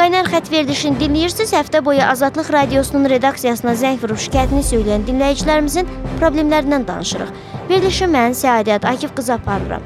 Qaynar xətt verilişini dinləyirsiniz. Həftə boyu Azadlıq Radiosunun redaksiyasına zəng vurub şikayətini söyləyən dinləyicilərimizin problemlərindən danışırıq. Verilişi mən Səadət Akif qızı aparıram.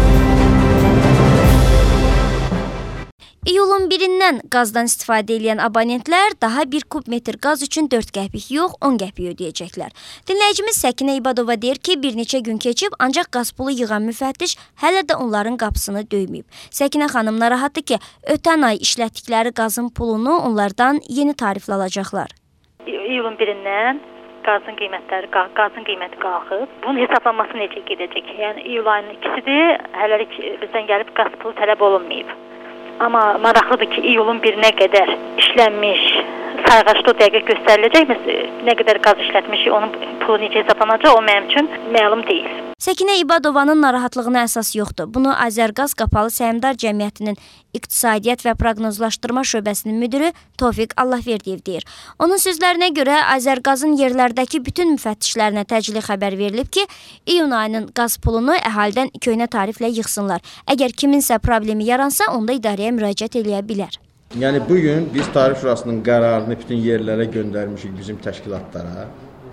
İyulun 1-dən qazdan istifadə edən abonentlər daha 1 kubmetr qaz üçün 4 qəpik yox, 10 qəpik ödəyəcəklər. Dinləyicimiz Səkinə İbadova deyir ki, bir neçə gün keçib, ancaq qaz pulu yığan müfəttiş hələ də onların qapısını döyməyib. Səkinə xanım narahatdır ki, ötən ay işlətdikləri qazın pulunu onlardan yeni tariflə alacaqlar. İyulun 1-dən qazın qiyməti qalxıb. Bunun hesablanması necə gedəcək? Yəni iyul ayının 2-sidir, hələlik bizdən gəlib qaz pulu tələb olunmayıb. Amma maraqlıdır ki, iyulun 1-nə qədər işlənmiş sayğacda dəqiq göstəriləcək. Nə qədər qaz işlətmişik, onun pulu necə hesablanacaq, o mənim üçün məlum deyil. Səkinə İbadovanın narahatlığına əsas yoxdur. Bunu Azərqaz Qapalı Səhmdar Cəmiyyətinin İqtisadiyyat və Proqnozlaşdırma şöbəsinin müdiri Tofiq Allahverdiyev deyir. Onun sözlərinə görə Azərqazın yerlərdəki bütün müfəttişlərinə təcili xəbər verilib ki, iyun ayının qaz pulunu əhalidən köhnə tariflə yığsınlar. Əgər kiminsə problemi yaransa, onda idarəyə müraciət eləyə bilər. Yəni bugün biz Tarif Şurasının qərarını bütün yerlərə göndərmişik bizim təşkilatlara.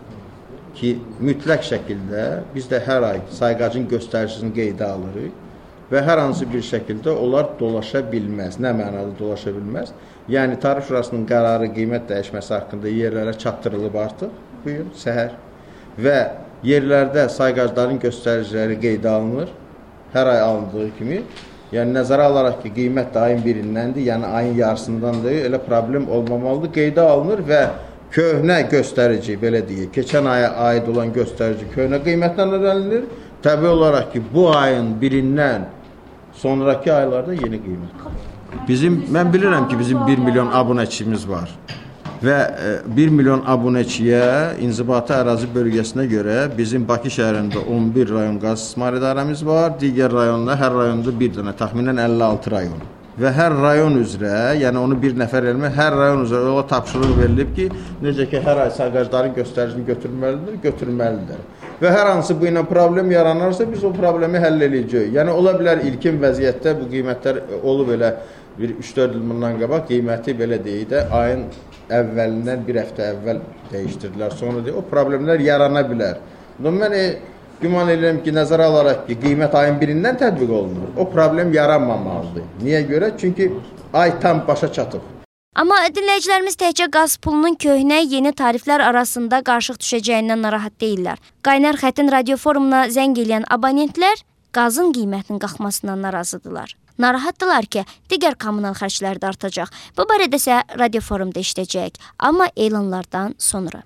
Ki, mütləq şəkildə biz də hər ay sayğacın göstəricisini qeydə alırıq və hər hansı bir şəkildə onlar dolaşa bilməz. Nə mənada dolaşa bilməz? Yəni, Tarif Şurasının qərarı qiymət dəyişməsi haqqında yerlərə çatdırılıb artıq bu gün səhər və yerlərdə sayğacların göstəriciləri qeydə alınır, hər ay alındığı kimi. Yəni, nəzərə alaraq ki, qiymət də ayın 1-dəndir, yəni ayın yarısındandır, elə problem olmamalıdır, qeydə alınır və köhnə göstərici, belə deyək, keçən aya aid olan göstərici köhnə qiymətdən ödənilir. Təbii olaraq ki, bu ayın 1-dən sonraki aylarda yeni qiymət. Mən bilirəm ki, bizim 1 milyon abunəçimiz var və 1 milyon abunəçiyə inzibati ərazi bölgəsinə görə bizim Bakı şəhərində 11 rayon qaz istismar idarəmiz var, digər rayonda, hər rayonda bir dənə, təxminən 56 rayon. Və hər rayon üzrə, yəni onu bir nəfər elmə, hər rayon üzrə o tapşırıq verilib ki, necə ki, hər ay sayğacların göstəricini götürməlidir. Və hər hansı bu ilə problem yaranarsa, biz o problemi həll edəcəyik. Yəni, ola bilər ilkin vəziyyətdə bu qiymətlər olub elə bir 3-4 il bundan qabaq, qiyməti belə deyək də, ayın əvvəlindən bir həftə əvvəl dəyişdirdilər. Sonra deyək, o problemlər yarana bilər. Mən güman edirəm ki, nəzərə alaraq ki, qiymət ayın 1-dən tətbiq olunur. O problem yaranmamalıdır. Niyə görə? Çünki ay tam başa çatıb. Amma dinləyicilərimiz təkcə qaz pulunun köhnə yeni tariflər arasında qarışıq düşəcəyindən narahat deyirlər. Qaynar xəttin radio forumuna zəng eləyən abonentlər qazın qiymətinin qalxmasından narazıdırlar. Narahatdılar ki, digər kommunal xərclər də artacaq. Bu barədə isə radio forumda işləyəcək, amma elanlardan sonra.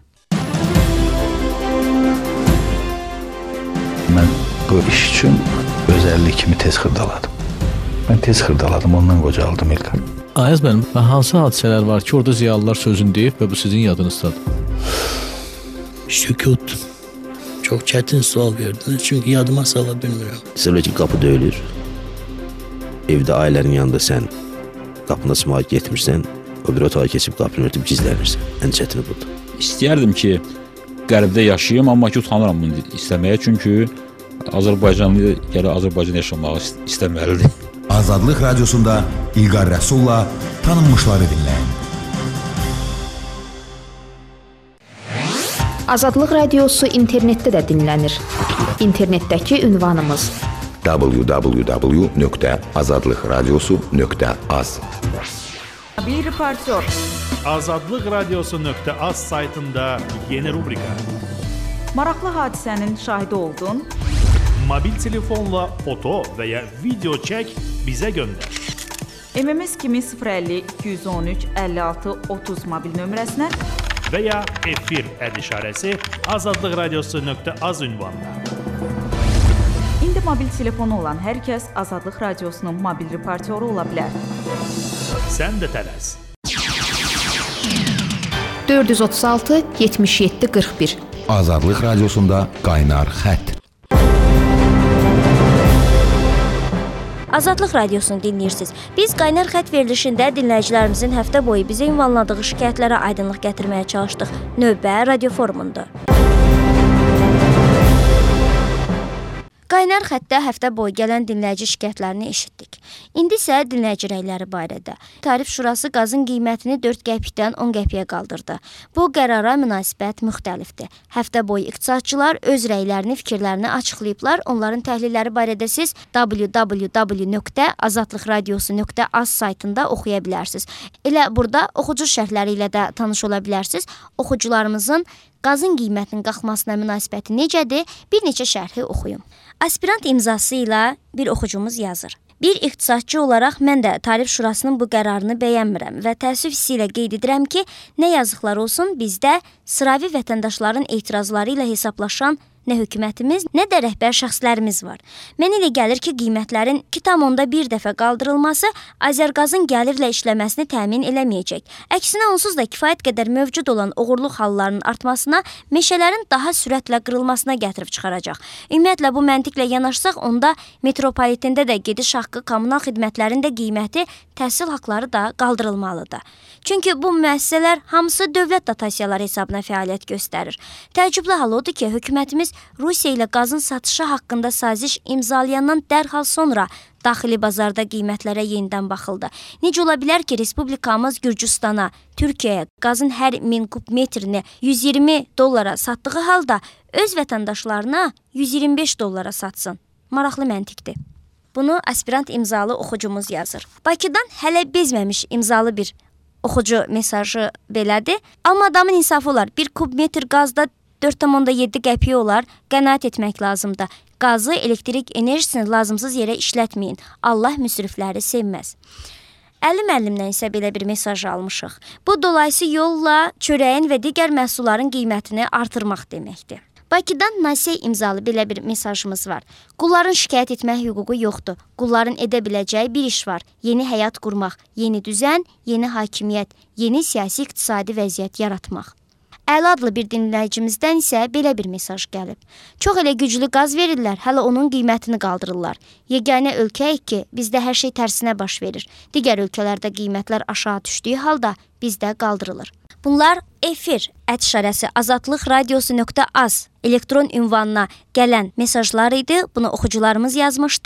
Mən bu iş üçün özəllik kimi tez xırdaladım. Mən tez xırdaladım, ondan qocaldım İlqar. Ayaz mənim, hansı hadisələr var ki, orada ziyalılar sözünü deyib və bu sizin yadınızdadır? Sükut. Çox çətin sual verdiniz, çünki yadıma sala bilmirəm. Desələr ki, qapı döyülür. Evdə ailənin yanında sən qapını açmağa getmirsən, o bir otağa keçib qapını örtüb gizlənirsən. Ən çətini budur. İstəyərdim ki, qərbdə yaşayayım, amma ki, utanıram bunu istəməyə, çünki Azərbaycanlı gələ Azərbaycan yaşamağı istəməlidir. Azadlıq Radiosunda İlqar Rəsulla tanınmışları dinləyin. Azadlıq Radiosu internetdə də dinlənir. İnternetdəki ünvanımız www.azadlıqradiosu.az. Bir reportör. Azadlıq Radiosu.az saytında yeni rubrika. Maraqlı hadisənin şahidi oldun. Mobil telefonla foto və ya video çək, bizə göndər. MMS kimi 050 213 56 30 mobil nömrəsinə və ya efir işarəsi azadlıqradiosu.az ünvanına. İndi mobil telefonu olan hər kəs Azadlıq Radiosunun mobil reportyoru ola bilər. Sən də tələs. 436 77 41. Azadlıq Radiosunda Qaynar xətt. Azadlıq Radiosunu dinləyirsiniz. Biz Qaynar xətt verilişində dinləyicilərimizin həftə boyu bizə ünvanladığı şikayətlərə aydınlıq gətirməyə çalışdıq. Növbə radio forumunda. Qaynar xəttə həftə boyu gələn dinləyici şikayətlərini eşitdik. İndi isə dinləyici rəyləri barədə. Tarif Şurası qazın qiymətini 4 qəpikdən 10 qəpiyə qaldırdı. Bu qərara münasibət müxtəlifdir. Həftə boyu iqtisadçılar öz rəylərini, fikirlərini açıqlayıblar. Onların təhlilləri barədə siz www.azadlıqradiosu.az saytında oxuya bilərsiniz. Elə burada oxucu şərhləri ilə də tanış ola bilərsiniz. Oxucularımızın qazın qiymətinin qalxmasına münasibəti necədir? Bir neçə şərhi oxuyum. Aspirant imzası ilə bir oxucumuz yazır. Bir iqtisadçı olaraq mən də Tarif Şurasının bu qərarını bəyənmirəm və təəssüf hissi ilə qeyd edirəm ki, nə yazıqlar olsun, bizdə sıravi vətəndaşların etirazları ilə hesablaşan nə hökumətimiz, nə də rəhbər şəxslərimiz var. Mənə elə gəlir ki, qiymətlərin 2,1 dəfə qaldırılması Azərqazın gəlirlə işləməsini təmin eləməyəcək. Əksinə onsuz da kifayət qədər mövcud olan oğurluq hallarının artmasına, meşələrin daha sürətlə qırılmasına gətirib çıxaracaq. Ümumiyyətlə, bu məntiqlə yanaşsaq, onda metropolitində də gediş haqqı, kommunal xidmətlərin də qiyməti, təhsil haqları da qaldırılmalıdır. Çünki bu müəssisələr hamısı dövlət dotasiyaları hesabına fəaliyyət göstərir. Təəccüblü hal odur ki, hökumətimiz Rusiya ilə qazın satışı haqqında saziş imzalayandan dərhal sonra daxili bazarda qiymətlərə yenidən baxıldı. Necə ola bilər ki, Respublikamız Gürcüstana, Türkiyəyə qazın hər 1000 kub metrini $120 satdığı halda öz vətəndaşlarına $125 satsın. Maraqlı məntiqdir. Bunu aspirant imzalı oxucumuz yazır. Bakıdan hələ bezməmiş imzalı bir oxucu mesajı belədir. Amma adamın insafı olar. 1 kub metr qazda 4,7 qəpiyə olar, qənaət etmək lazımdır. Qazı, elektrik enerjisini lazımsız yerə işlətməyin. Allah müsrifləri sevməz. Əli müəllimdən isə belə bir mesaj almışıq. Bu dolayısı yolla çörəyin və digər məhsulların qiymətini artırmaq deməkdir. Bakıdan Nasiy imzalı belə bir mesajımız var. Qulların şikayət etmək hüququ yoxdur. Qulların edə biləcəyi bir iş var. Yeni həyat qurmaq, yeni düzən, yeni hakimiyyət, yeni siyasi-iqtisadi vəziyyət yaratmaq. Əli adlı bir dinləyicimizdən isə belə bir mesaj gəlib. Çox elə güclü qaz verirlər, hələ onun qiymətini qaldırırlar. Yeganə ölkəyik ki, bizdə hər şey tərsinə baş verir. Digər ölkələrdə qiymətlər aşağı düşdüyü halda bizdə qaldırılır. Bunlar efir @azadlıqradiosu.az elektron ünvanına gələn mesajlar idi. Bunu oxucularımız yazmışdı.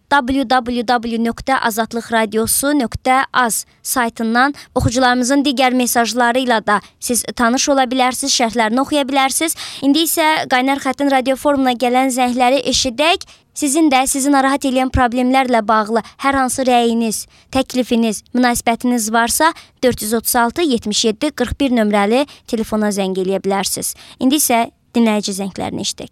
www.azadlıqradiosu.az saytından oxucularımızın digər mesajları ilə da siz tanış ola bilərsiniz, şərhlərini oxuya bilərsiniz. İndi isə Qaynar Xəttin radio forumuna gələn zəngləri eşidək. Sizin də sizi narahat edən problemlərlə bağlı hər hansı rəyiniz, təklifiniz, münasibətiniz varsa 436 77 41 nömrəli telefona zəng eləyə bilərsiniz. İndi isə dinləyici zənglərini eşidək.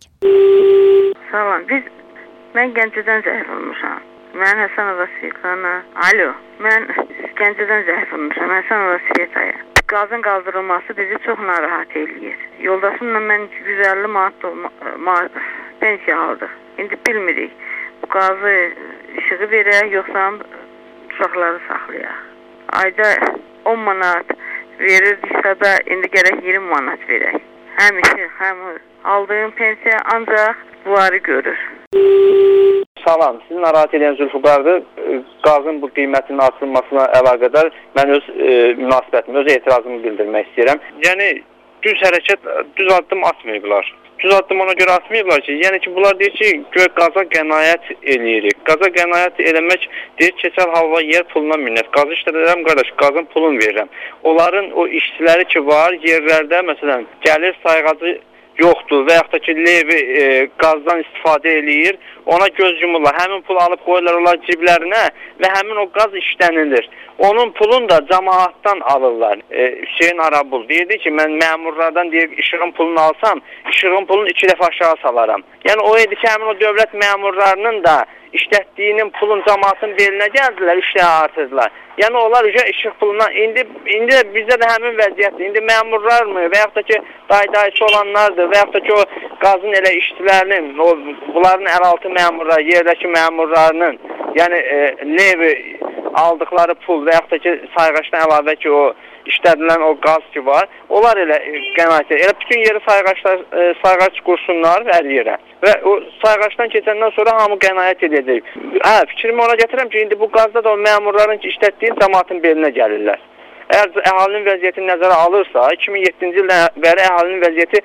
Salam, mən Gəncədən zəhv olmuşam. Mən Həsənova Svetana. Alo, mən Gəncədən zəhv olmuşam. Həsənova Svetaya. Qazın qaldırılması bizi çox narahat eləyir. Yoldaşımla mən 150 manat pensiya aldıq. İndi bilmirik, bu qazı işığı verək, yoxsa uşaqları saxlayaq. Ayda 10 manat verirdiksə də indi gərək 20 manat verək. Həm işıq, həm aldığım pensiya ancaq bunları görür. Salam, sizi narahat edən Zülfüqardır. Qazın bu qiymətinin artırılmasına əlaqədar mən öz münasibətimi, öz etirazımı bildirmək istəyirəm. Yəni, düz hərəkət, düz addım atmayıblar. Düz addım ona görə atmayıblar ki, yəni ki, bunlar deyir ki, qaza qənaət eləyirik. Qaza qənaət eləmək deyir, keçər halva yer puluna minnət. Qazı işlədirəm, qardaş, qazın pulunu verirəm. Onların o işçiləri ki var, yerlərdə, məsələn, gəlir sayğacı yoxdur və yaxud da ki, levi qazdan istifadə eləyir, ona göz yumurlar. Həmin pulu alıb qoyurlar onlar ciblərinə və həmin o qaz işlənilir. Onun pulunu da cəmaatdan alırlar. Hüseyin Arabul deyirdi ki, mən məmurlardan deyir, işığın pulunu alsam, işığın pulunu 2 dəfə aşağı salaram. Yəni o idi ki, həmin o dövlət məmurlarının da işlətdiyinin pulun cəmaatın belinə gəldilər, 3 dəfə artırdılar. Yəni onlar işıq pulundan, indi bizdə də həmin vəziyyətdir. İndi məmurlar mı və yaxud da ki, daydayıcı olanlardır və yaxud da ki, o qazın elə işçilərinin, bunların əlaltı məmurlar, yerdəki məmurlarının, yəni levi aldıqları pul və yaxud da ki, sayğaçdan əlavə ki, o işlədilən o qaz ki var, onlar elə qənaət edir. Elə bütün yeri sayğaç qursunlar hər yerə. Və o sayğaçdan keçəndən sonra hamı qənaət edəcək. Fikrimi ona gətirəm ki, indi bu qazda da o məmurların işlətdiyi cəmaatın belinə gəlirlər. Əgər əhalinin vəziyyəti nəzərə alırsa, 2007-ci ildən bəri əhalinin vəziyyəti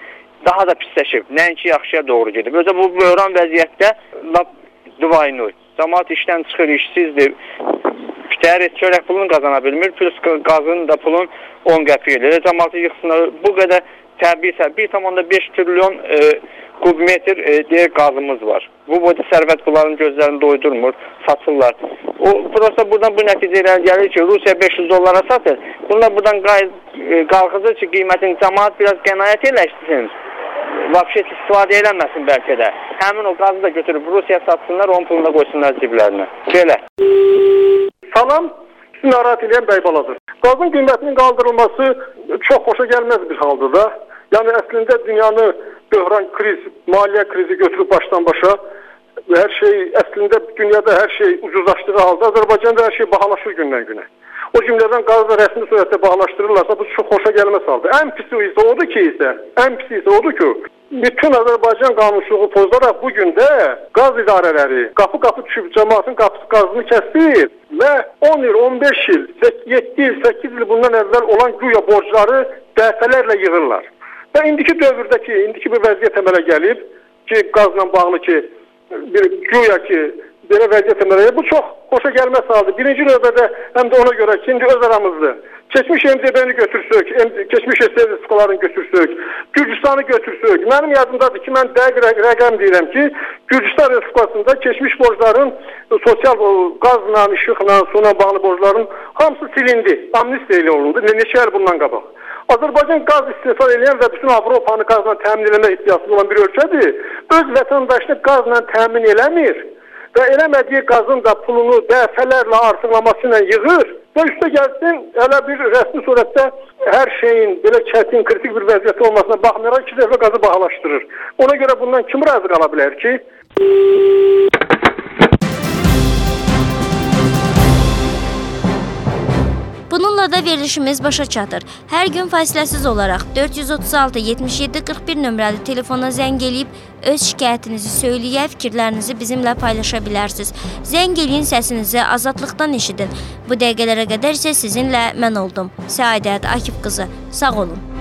daha da pisləşib. Nəinki yaxşıya doğru gedib. Özə bu böhran vəziyyətdə duvayını. Cəmaət işdən çıxır, işsizdir. Bitər, çörək pulunu qazana bilmir. Plus qazın da pulun 10 qəpiyidir. Cəmaəti yıxsınlar. Bu qədər təbii 1,5 trilyon kubmetr deyək qazımız var. Bu boyda sərvət bunların gözlərini doydurmur, satırlar. Prosta buradan bu nəticələr gəlir ki, Rusiya $500 satır. Bunlar buradan qalxıcı ki, qiymətin cəmaət biraz qənaət eləşsin. Vəbşət istifadə eləməsin bəlkə də. Həmin o qazı da götürüb Rusiya satsınlar, onun puluna qoysunlar ciblərinə. Belə. Salam, sizi narahat edən Bəybaladır. Qazın qiymətinin qaldırılması çox xoşa gəlməz bir haldır da. Yəni əslində dünyanı böhran kriz, maliyyə krizi götürüb başdan başa hər şey, əslində dünyada hər şey ucuzlaşdığı halda Azərbaycanda hər şey bahalaşır gündən günə. O cümlədən qazla rəsmi surətdə bahalaşdırırlarsa bu çox xoşa gəlməz haldır. Ən pisi isə odur ki, bütün Azərbaycan qanunçuluğu pozularaq bugün də qaz idarələri qapı düşüb cəmaatın qazını kəsir və 10 il, 15 il, 7 il, 8 il bundan əvvəl olan güya borcları dəfələrlə yığırlar. Və indiki dövrdəki, indiki bir vəziyyət əmələ gəlib ki, qazla bağlı ki, güya ki, belə vəziyyət əmələ gəlib. Bu çox xoşa gəlməz haldır. Birinci növbədə həm də ona görə ki, indi öz aramızda keçmiş MDB-ni götürsək, keçmiş SSK-ların götürsək, Gürcüstanı götürsək. Mənim yadımdadır ki, mən dəqiq rəqəm deyirəm ki, Gürcüstan SSK-sında keçmiş borcların, sosial qazla, işıqla, suyla bağlı borcların hamısı silindi, amnistiya ilə olundu. Neçə il bundan qabaq. Azərbaycan qaz istehsal edən və bütün Avropanı qazla təmin eləmək iddiasında olan bir ölkədir. Öz vətəndaşını qazla təmin eləmir və eləmədiyi qazın da pulunu dəfələrlə artırlaması ilə yığır və üstə gəlsin, elə bir rəsmi surətdə hər şeyin belə çətin, kritik bir vəziyyəti olmasına baxmayaraq 2 dəfə qazı bahalaşdırır. Ona görə bundan kim razı qala bilər ki? Bununla da verilişimiz başa çatır. Hər gün fasiləsiz olaraq 436 77 41 nömrəli telefona zəng eləyib öz şikayətinizi söyləyə, fikirlərinizi bizimlə paylaşa bilərsiniz. Zəng eləyin, səsinizi azadlıqdan eşidin. Bu dəqiqələrə qədər isə sizinlə mən oldum. Səadət Akif qızı. Sağ olun.